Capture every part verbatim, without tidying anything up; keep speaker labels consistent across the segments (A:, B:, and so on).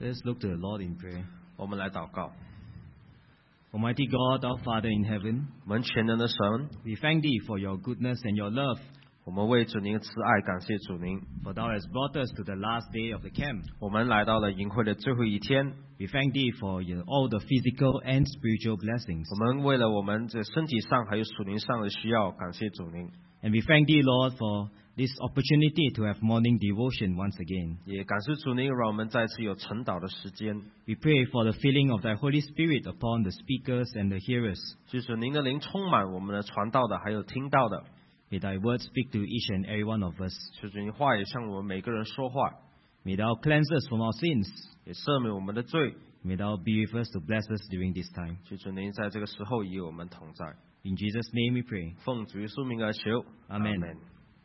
A: Let's look to the Lord in prayer.
B: 我们来祷告。
A: Almighty God, our Father in heaven,
B: 我们全能的神，
A: we thank Thee for Your goodness and Your love,
B: 我们为主您的慈爱感谢主您。
A: for Thou hast brought us to the last day of the camp.
B: 我们来到了营会的最后一天，
A: We thank Thee for your, all the physical and spiritual blessings.
B: 我们为了我们这身体上还有属灵上的需要，感谢主您，
A: And we thank Thee, Lord, for this opportunity to have morning devotion once again.
B: 也感谢主您，让我们再次有晨祷的时间。
A: We pray for the filling of Thy Holy Spirit upon the speakers and the hearers.
B: 求主您的灵充满我们的传道的，还有听到的。
A: May Thy word speak to each and every one of us.
B: 求主您话也向我们每个人说话，
A: May Thou cleanse us from our sins.
B: 也赦免我们的罪。
A: May Thou be with us to bless us during this time.
B: 求主您在这个时候与我们同在。
A: In Jesus' name we pray.
B: 奉主耶稣名而求，
A: Amen.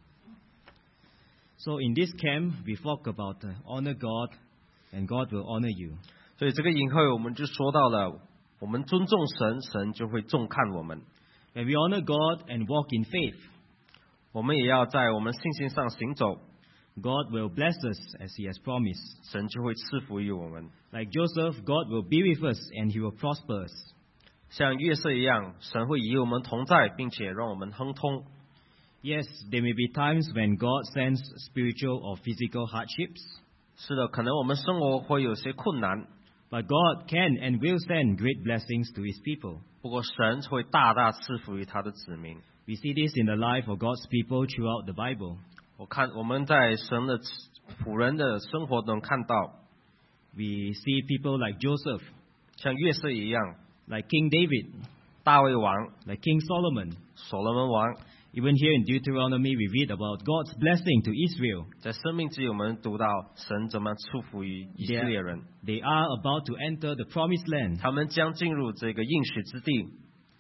A: So in this camp, we talk about uh, honor God, and God will honor you.
B: 所以这个营会我们就说到了，我们尊重神，神就会重看我们。
A: When we honor God and walk in faith,
B: 我们也要在我们信心上行走，
A: God will bless us as He has promised.
B: 神就会赐福于我们。
A: Like Joseph, God will be with us and He will prosper us.
B: 像约瑟一样，神会与我们同在，并且让我们亨通。
A: Yes, there may be times when God sends spiritual or physical hardships,
B: 是的，可能我们生活会有些困难，
A: but God can and will send great blessings to His people.
B: 不过神会大大赐福于他的子民。
A: We see this in the life of God's people throughout the Bible.
B: 我看我们在神的仆人的生活中看到，
A: We see people like Joseph,
B: 像约瑟一样，
A: like King David,
B: 大卫王、
A: like King Solomon.
B: 所罗门王。
A: Even here in Deuteronomy, we read about God's blessing to Israel.
B: 在生命记，我们读到神怎么祝福于以色列人，
A: They are about to enter the promised land.
B: 他们将进入这个应许之地。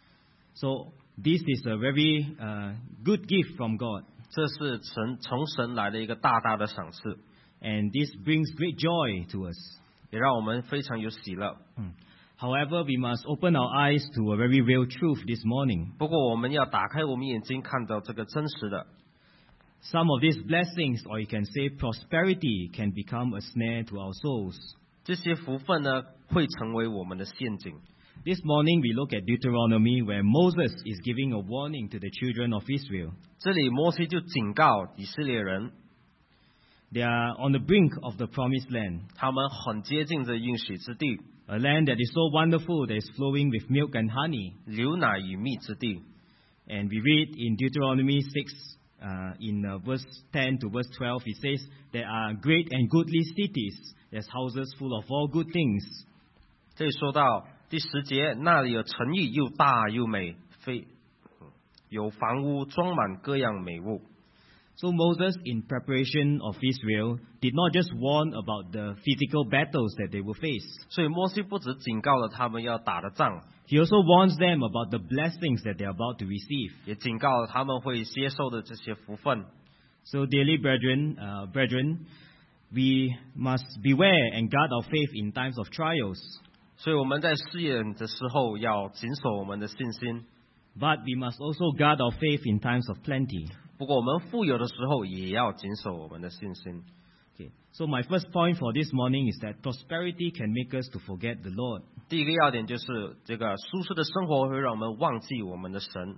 A: So this is a very uh, good gift from God.
B: 这是神从神来的一个大大的赏赐，
A: And this brings great joy to us.
B: 也让我们非常有喜乐。
A: However, we must open our eyes to a very real truth this morning.
B: 不过，我们要打开我们眼睛，看到这个真实的。
A: Some of these blessings, or you can say prosperity, can become a snare to our souls.
B: 这些福分呢，会成为我们的陷阱。
A: This morning we look at Deuteronomy where Moses is giving a warning to the children of Israel.
B: 这里摩西就警告以色列人，
A: They are on the brink of the promised land,
B: 他们很接近这应许之地，
A: a land that is so wonderful that is flowing with milk and honey.
B: 流奶与蜜之地。
A: And we read in Deuteronomy six, uh, in uh, verse ten to verse twelve, it says, there are great and goodly cities, there's houses full of all good things.
B: 这里说到第十节，那里有城邑又大又美，非有房屋装满各样美物。
A: So Moses, in preparation of Israel, did not just warn about the physical battles that they will face.
B: 所以摩西不止警告了他们要打的仗，
A: He also warns them about the blessings that they are about to receive.
B: 也警告了他们会接受的这些福分。
A: So, dearly brethren, uh, brethren, we must beware and guard our faith in times of trials.
B: 所以我们在试验的时候要谨守我们的信心，
A: But we must also guard our faith in times of plenty.
B: 不过我们富有的时候也要谨守我们的信心。
A: Okay. So my first point for this morning is that prosperity can make us to forget the Lord.
B: 第一个要点就是这个舒适的生活会让我们忘记我们的神。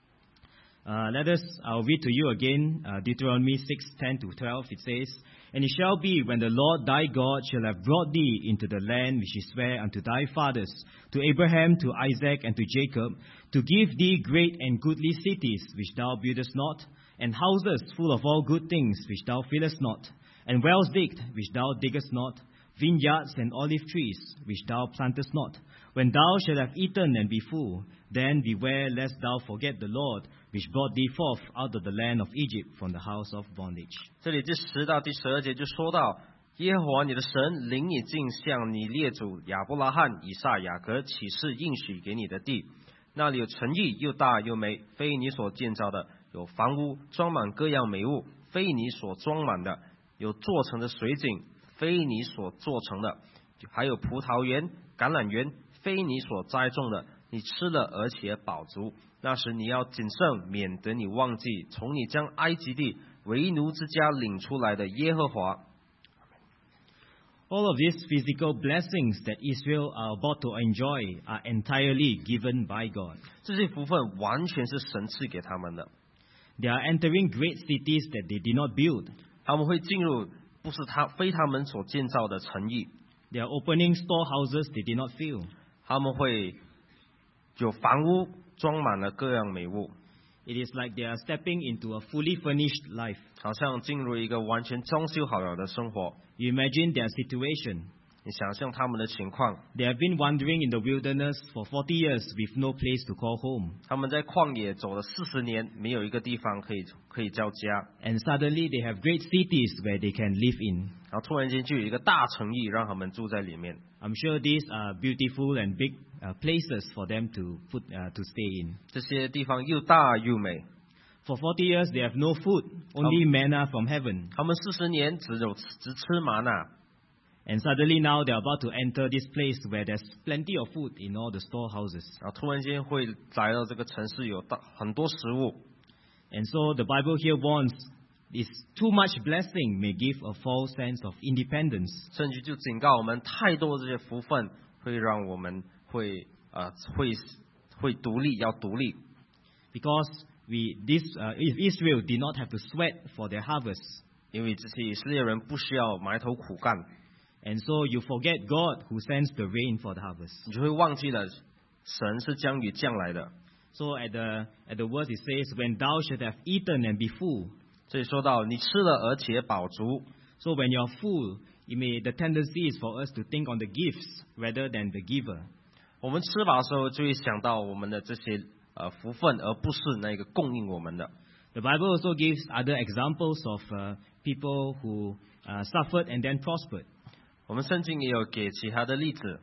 A: Uh, let us, I'll read to you again, uh, Deuteronomy six, ten to twelve. It says, And it shall be when the Lord thy God shall have brought thee into the land which he sware unto thy fathers, to Abraham, to Isaac, and to Jacob, to give thee great and goodly cities which thou buildest not, and houses full of all good things which thou fillest not, and wells digged which thou diggest not, vineyards and olive trees which thou plantest not. When thou shalt have eaten and be full, then beware lest thou forget the Lord, which brought thee forth out of the land of Egypt from the house of bondage.
B: 这里第十到第十二节就说到，耶和华你的神领你进向你列祖亚伯拉罕、以撒、雅各起誓应许给你的地，那里有城邑又大又美，非你所建造的；有房屋装满各样美物，非你所装满的；有做成的水井，非你所做成的；还有葡萄园、橄榄园，非你所栽种的。你吃了而且饱足，那时你要谨慎，免得你忘记从你将埃及地为奴之家领出来的耶和华。
A: All of these physical blessings that Israel are about to enjoy are entirely given by God.
B: 这些福分完全是神赐给他们的。
A: They are entering great cities that they did not build.
B: 他们会进入不是他非他们所建造的城邑，
A: They are opening storehouses they did not fill.
B: 他们会有房屋装满了各样美物，
A: It is like they are stepping into a fully furnished life.
B: 好像进入一个完全装修好了的生活。
A: You imagine their situation.
B: 你想象他们的情况，
A: They have been wandering in the wilderness for forty years with no place to call home.
B: 他们在旷野走了四十年，没有一个地方可以可以叫家，
A: And suddenly they have great cities where they can live in.
B: 然后突然间就有一个大城邑让他们住在里面。
A: I'm sure these are beautiful and big uh, places for them to put uh, to stay in.
B: 这些地方又大又美，
A: For forty years they have no food, only manna from heaven.
B: 他们四十年只有只吃玛纳，
A: And suddenly now they're about to enter this place where there's plenty of food in all the storehouses.
B: 然后突然间会来到这个城市有大很多食物。
A: And so the Bible here warns this too much blessing may give a false sense of independence.
B: 圣经就警告我们，太多的这些福分会让我们会呃会会独立，要独立。
A: Because we this uh, if Israel did not have to sweat for their harvest.
B: 因为这些以色列人不需要埋头苦干，
A: And so you forget God who sends the rain for the harvest.
B: 你就会忘记了神是将雨降来的。
A: So at the at the verse it says, "When thou shalt have eaten and be full."
B: 这里说到你吃了而且饱足，
A: So when you're full, it may the tendency is for us to think on the gifts rather than the giver.
B: 我们吃饱的时候就会想到我们的这些呃福分，而不是那个供应我们的。
A: The Bible also gives other examples of uh, people who uh, suffered and then prospered.
B: 我们圣经也有给其他的例子，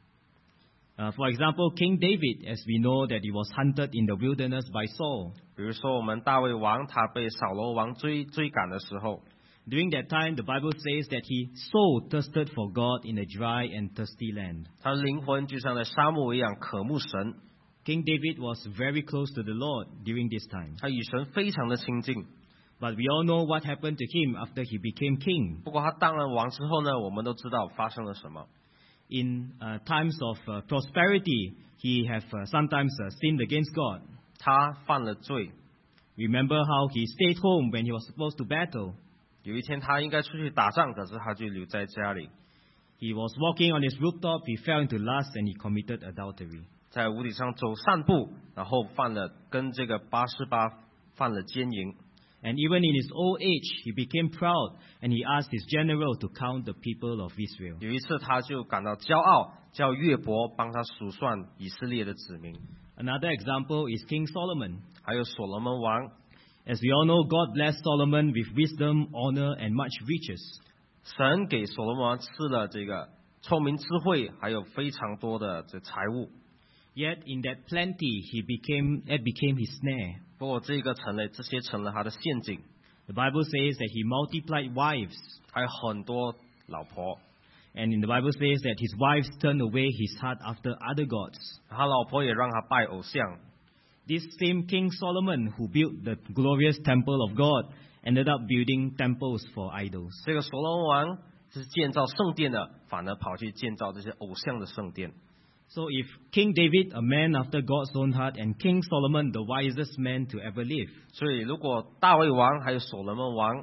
A: Uh, for example, King David, as we know that he was hunted in the wilderness by Saul.
B: 比如说我们大卫王他被扫罗王追追赶的时候，
A: During that time, the Bible says that he so thirsted for God in a dry and thirsty land.
B: 他的灵魂就像在沙漠一样渴慕神，
A: King David was very close to the Lord during this time.
B: 他与神非常的亲近。
A: But we all know what happened to him after he became king.
B: 不过他当了王之后呢，我们都知道发生了什么。
A: In uh, times of uh, prosperity, he have uh, sometimes uh, sinned against God.
B: 他犯了罪，
A: Remember how he stayed home when he was supposed to battle.
B: 有一天他应该出去打仗，可是他就留在家里，
A: He was walking on his rooftop, he fell into lust and he committed adultery.
B: 在屋顶上走散步，然后犯了跟这个八十八犯了奸淫。
A: And even in his old age, he became proud and he asked his general to count the people of Israel.
B: 有一次他就感到骄傲，叫约伯帮他数算以色列的子民。
A: Another example is King Solomon.
B: 还有所罗门王，
A: As we all know, God blessed Solomon with wisdom, honor, and much riches.
B: 神给所罗门王赐了这个聪明智慧，还有非常多的这财物。
A: Yet in that plenty, he became, it became his snare.
B: 不过这个成了这些成了他的陷阱，
A: The Bible says that he multiplied wives.
B: 还有很多老婆，
A: And in the Bible says that his wives turned away his heart after other gods.
B: 他老婆也让他拜偶像。
A: This same King Solomon who built the glorious temple of God ended up building temples for idols.
B: 这个所罗门王是建造圣殿的，反而跑去建造这些偶像的圣殿。
A: So if King David, a man after God's own heart, and King Solomon, the wisest man to ever live,
B: 所以，如果大卫王还有所罗门王，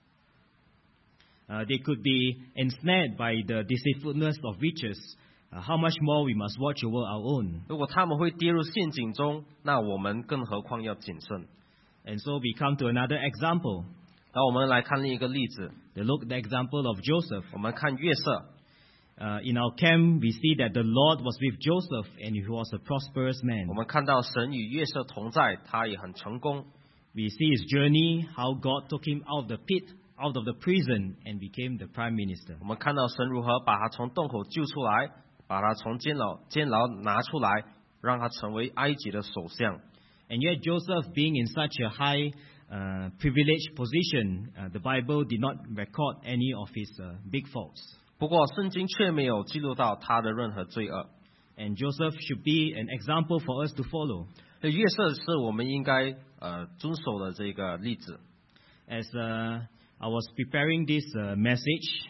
A: uh, they could be ensnared by the deceitfulness of riches, uh, how much more we must watch over our own.
B: 如果他们会跌入陷阱中，那我们更何况要谨慎。
A: And so we come to another example.
B: 那我们来看另一个例子，
A: The look the example of Joseph.
B: 我们看约瑟。
A: Uh, in our camp, we see that the Lord was with Joseph and he was a prosperous man.
B: 我们看到神与约瑟同在，他也很成功。
A: We see his journey, how God took him out of the pit, out of the prison, and became the prime minister.
B: 我们看到神如何把他从洞口救出来，把他从监牢监牢拿出来，让他成为埃及的首相。
A: And yet Joseph, being in such a high uh, privileged position, uh, the Bible did not record any of his uh, big faults.
B: 不过圣经却没有记录到他的任何罪恶。
A: And Joseph should be an example for us to follow.
B: 约瑟是我们应该呃遵守的这个例子。
A: As uh, I was preparing this uh, message,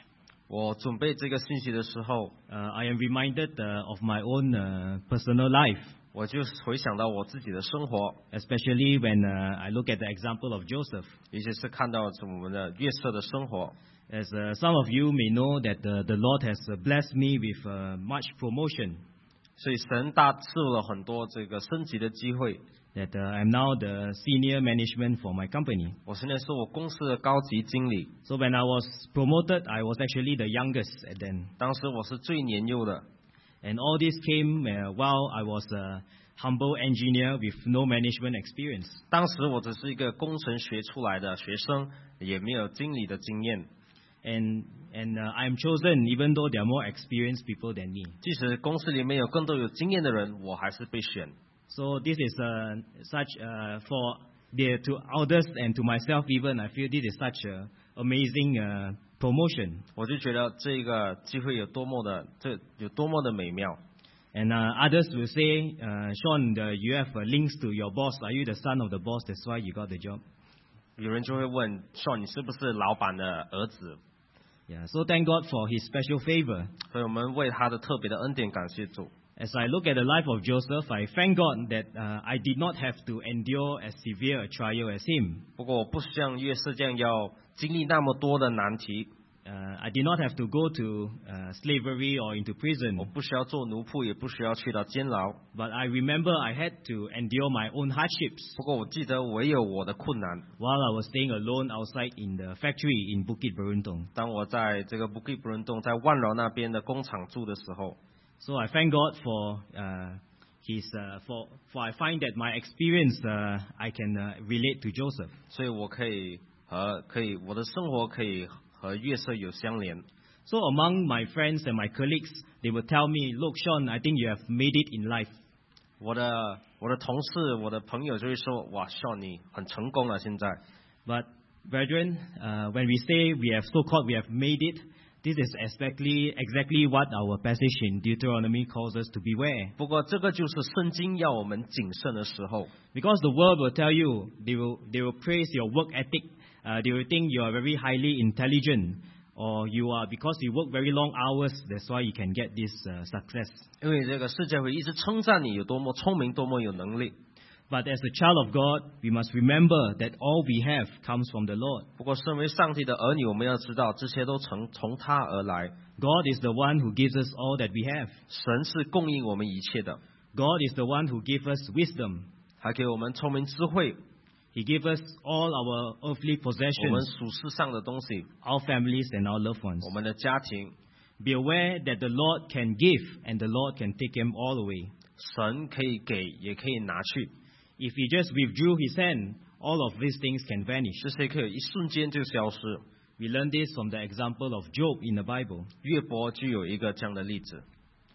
B: 我准备这个信息的时候，
A: uh, I am reminded uh, of my own uh, personal life,
B: 我就回想到我自己的生活，
A: especially when uh, I look at the example of Joseph.
B: 尤其是看到我们的约瑟的生活。
A: As uh, some of you may know that uh, the Lord has uh, blessed me with uh, much promotion,
B: 所以神大赐了很多这个升级的机会。
A: that uh, I'm now the senior management for my company.
B: 我现在是我公司的高级经理，
A: So when I was promoted, I was actually the youngest at then.
B: 当时我是最年幼的。
A: And all this came uh, while I was a humble engineer with no management experience.
B: 当时我只是一个工程学出来的学生，也没有经理的经验。
A: And and uh, I'm chosen even though there are more experienced people than me.
B: 即使公司里面有更多有经验的人，我还是被选。
A: So this is uh, such uh, for the to others and to myself even. I feel this is such a amazing uh, promotion.
B: 我就觉得这个机会有多么的这有多么的美妙。
A: And uh, others will say, uh, Sean, the, you have uh, links to your boss. Are you the son of the boss? That's why you got the job.
B: 有人就会问说你是不是老板的儿子？
A: Yeah. So thank God for His special favor.
B: 所以我们为他的特别的恩典感谢主。
A: As I look at the life of Joseph, I thank God that uh, I did not have to endure as severe a trial as him.
B: 不过我不像约瑟这样要经历那么多的难题，
A: Uh, I did not have to go to uh, slavery or into
B: 我
A: prison.
B: 不需要做奴仆，也不需要去到监牢。
A: But I remember I had to endure my own hardships
B: 不过我记得我也有我的困难。
A: while I was staying alone outside in the factory in Bukit Beruntung.
B: 当我在这个布吉布伦洞在万劳那边的工厂住的时候，
A: So I thank God for uh, His uh, for for I find that my experience uh, I can uh, relate to Joseph.
B: 所以我可以和可以我的生活可以和约瑟有相连。
A: So among my friends and my colleagues, they would tell me, "Look, Sean, I think you have made it in life."
B: 我的我的同事我的朋友就会说，哇，少你很成功了现在。
A: But brethren, uh, when we say we have so-called we have made it, this is exactly exactly what our passage in Deuteronomy calls us to beware.
B: 不过这个就是圣经要我们谨慎的时候，
A: Because the world will tell you, they will they will praise your work ethic. Uh, they will think you are very highly intelligent, or you are because you work very long hours. That's why you can get this uh, success.
B: 因为这个世界会一直称赞你有多么聪明，多么有能力。
A: But as a child of God, we must remember that all we have comes from the Lord.
B: 不过，身为上帝的儿女，我们要知道，这些都从从他而来。
A: God is the one who gives us all that we have.
B: 神是供应我们一切的，
A: God is the one who gives us wisdom.
B: 还给我们聪明智慧，
A: He gives us all our earthly
B: 我们
A: possessions,
B: 属世上的东西，
A: our families and our loved ones.
B: 我们的家庭。
A: Be aware that the Lord can give and the Lord can take them all away.
B: 神可以给，也可以拿去，
A: If He just withdrew His hand, all of these things can vanish.
B: 这些可以一瞬间就消失。
A: We learn this from the example of Job in the Bible.
B: 约伯就有一个这样的例子。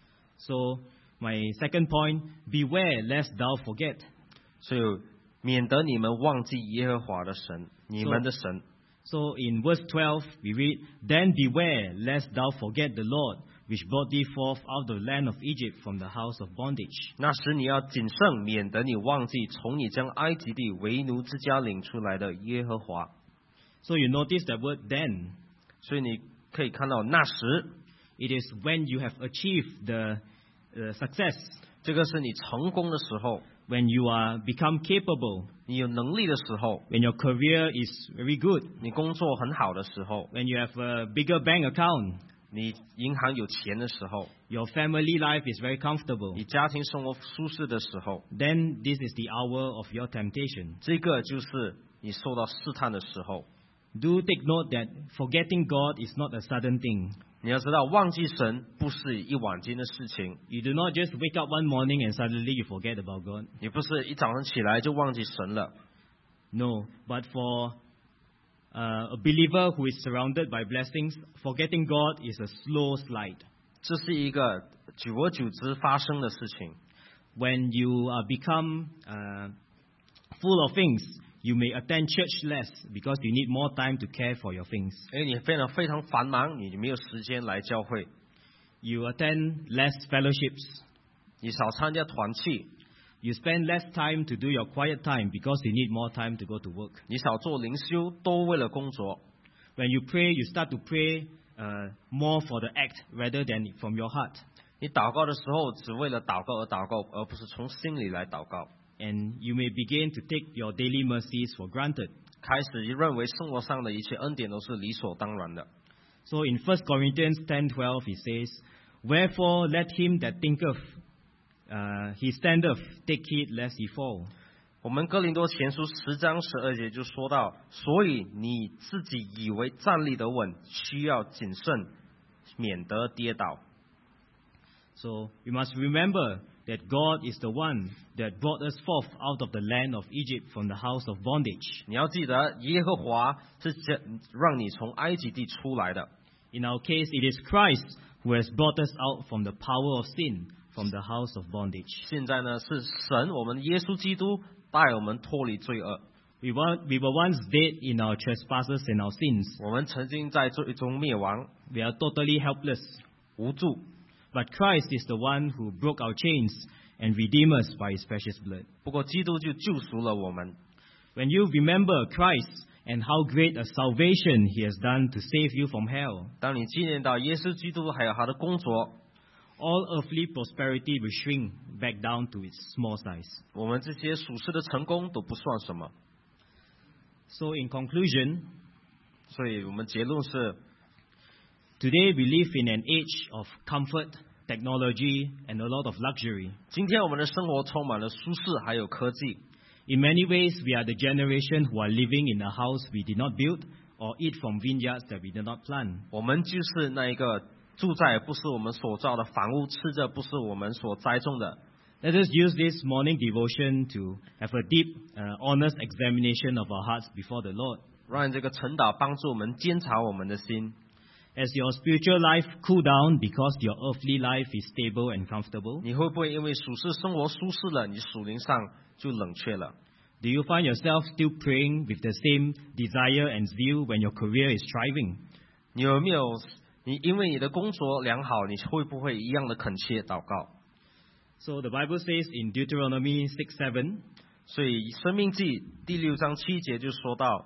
A: So, my second point, beware lest thou forget.
B: 所以，免得你们忘记耶和华的神，你们的神。
A: So in verse twelve, we read, Then beware lest thou forget the Lord, which brought thee forth out of the land of Egypt from the house of bondage.
B: 那时你要谨慎，免得你忘记从你将埃及地为奴之家领出来的耶和华。
A: So you notice the word then.
B: 所以你可以看到，那时
A: It is when you have achieved the uh, success,
B: 这个是你成功的时候，
A: when you are become capable,
B: 你有能力的时候，
A: when your career is very good,
B: 你工作很好的时候，
A: when you have a bigger bank account,
B: 你银行有钱的时候，
A: your family life is very comfortable.
B: 你家庭生活舒适的时候，
A: Then this is the hour of your temptation.
B: 这个就是你受到试探的时候。
A: Do take note that forgetting God is not a sudden thing.
B: 你要知道，忘记神不是一晚间的事情，
A: You do not just wake up one morning and suddenly you forget about God.
B: 你不是一早上起来就忘记神了。
A: No, but for uh, a believer who is surrounded by blessings, forgetting God is a slow slide.
B: 这是一个久而久之发生的事情。
A: When you uh, become uh, full of things, you may attend church less because you need more time to care for your things.
B: 因为你非常非常繁忙，你没有时间来教会，
A: You attend less fellowships.
B: 你少参加团契，
A: You spend less time to do your quiet time because you need more time to go to work.
B: 你少做灵修，都为了工作。
A: When you pray, you start to pray uh, more for the act rather than from your heart.
B: 你祷告的时候，只为了祷告而祷告，而不是从心里来祷告。
A: And you may begin to take your daily mercies for granted.
B: 开始认为生活上的一切恩典都是理所当然的。
A: So in First Corinthians ten twelve it says, "Wherefore let him that thinketh uh, he standeth take heed lest he fall."
B: 我们哥林多前书十章十二节就说到，所以你自己以为站立得稳，需要谨慎，免得跌倒。
A: So we must remember that God is the one that brought us forth out of the land of Egypt from the house of bondage.
B: 你要记得，耶和华是让你从埃及地出来的。
A: In our case, it is Christ who has brought us out from the power of sin, from the house of bondage.
B: 现在呢，是神，我们耶稣基督带我们脱离罪恶。
A: We were, we were once dead in our trespasses and our sins.
B: 我们曾经在罪中灭亡，
A: We are totally helpless.
B: 无助。
A: But Christ is the one who broke our chains and redeemed us by his precious blood.
B: 不过基督就救赎了我们。
A: When you remember Christ and how great a salvation he has done to save you from hell,
B: 当你纪念到耶稣基督还有他的工作，
A: all earthly prosperity will shrink back down to its small size.
B: 我们这些属世的成功都不算什么。
A: So in conclusion,
B: 所以我们结论是，
A: today we live in an age of comfort, technology, and a lot of luxury.
B: 今天我们的生活充满了舒适还有科技。
A: In many ways, we are the generation who are living in a house we did not build or eat from vineyards that we did not plant.
B: 我们就是那一个住在不是我们所造的房屋，吃着不是我们所栽种的。
A: Let us use this morning devotion to have a deep, uh, honest examination of our hearts before the Lord.
B: 让这个晨祷帮助我们监察我们的心。
A: As your spiritual life cool down because your earthly life is stable and comfortable,
B: 你会不会因为属世生活舒适了，你属灵上就冷却了？
A: do you find yourself still praying with the same desire and zeal when your career is thriving?
B: 你有没有？你因为你的工作良好，你会不会一样的恳切祷告？
A: So the Bible says in Deuteronomy six seven,
B: 所以《生命记》第六章七节就说到。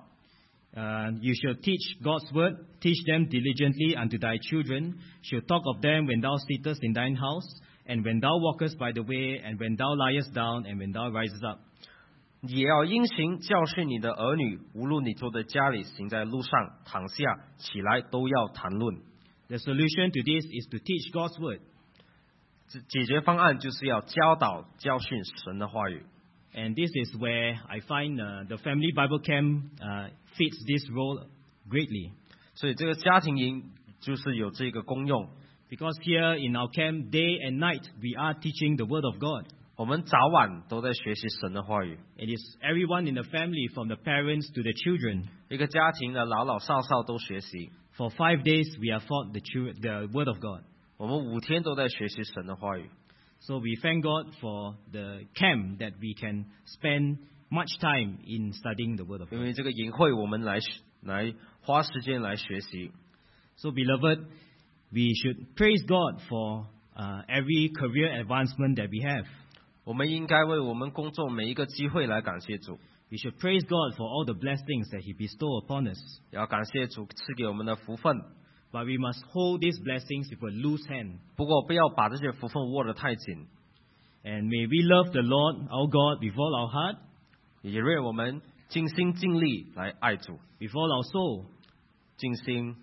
A: Uh, you shall teach God's word, teach them diligently unto thy children, shall talk of them when thou sittest in thine house, and when thou walkest by the way, and when thou liest down, and when thou risest up.
B: 也要殷勤教训你的儿女，无论你坐在家里，行在路上，躺下起来，都要谈论。
A: The solution to this is to teach God's word.
B: 解决方案就是要教导、教训神的话语。
A: And this is where I find uh, the Family Bible Camp uh, fits this role greatly.
B: 所以这个家庭营就是有这个功用。
A: Because here in our camp, day and night, we are teaching the Word of God.
B: 我们早晚都在学习神的话语。
A: It is everyone in the family, from the parents to the children.
B: 一个家庭的老老少少都学习。
A: For five days, we are taught the, chil- the Word of God.
B: 我们五天都在学习神的话语。
A: So we thank God for the camp that we can spend much time in studying the Word of
B: 因
A: God.
B: 为这个营会，我们来来花时间来学习。
A: So beloved, we should praise God for uh, every career advancement that we have.
B: 我们应该为我们工作每一个机会来感谢主，
A: We should praise God for all the blessings that He bestowed upon us.
B: 也要感谢主赐给我们的福分。
A: But we must hold these blessings with a loose hand.
B: 不过不要把这些福分握得太紧，
A: And may we love the Lord our God with all our heart,
B: 也愿我们尽心尽力来爱主，
A: with all our soul,
B: 尽心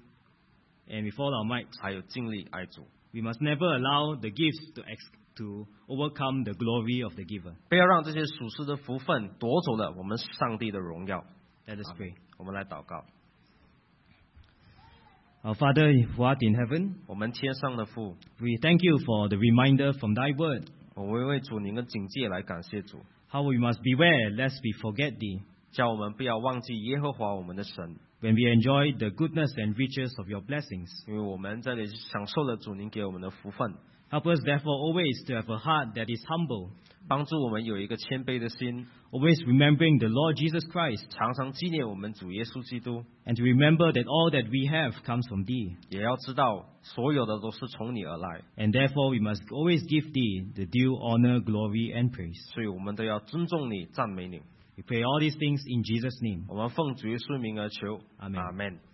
A: and with all our might.
B: 还有尽力爱主。
A: We must never allow the gifts to ex- to overcome the glory of the giver.
B: 不要让这些属世的福分夺走了我们上帝的荣耀。
A: Let us pray.
B: 我们来祷告。
A: Our Father who art in heaven,
B: 我们天上的父，
A: we thank you for the reminder from thy word,
B: 我们为主您的警戒来感谢主，
A: how we must beware lest we forget thee
B: 叫我们不要忘记耶和华我们的神，
A: when we enjoy the goodness and riches of your blessings.
B: 因为我们在这里享受了主您给我们的福分，
A: Help us therefore always to have a heart that is humble,
B: 帮助我们有一个谦卑的心，
A: always remembering the Lord Jesus Christ,
B: 常常纪念我们主耶稣基督，
A: and to remember that all that we have comes from thee.
B: 也要知道所有的都是从你而来，
A: And therefore we must always give thee the due honor, glory, and praise.
B: 所以我们都要尊重你、赞美你。
A: We pray all these things in Jesus' name.
B: 我们奉主耶稣名而求，
A: Amen.
B: 阿门。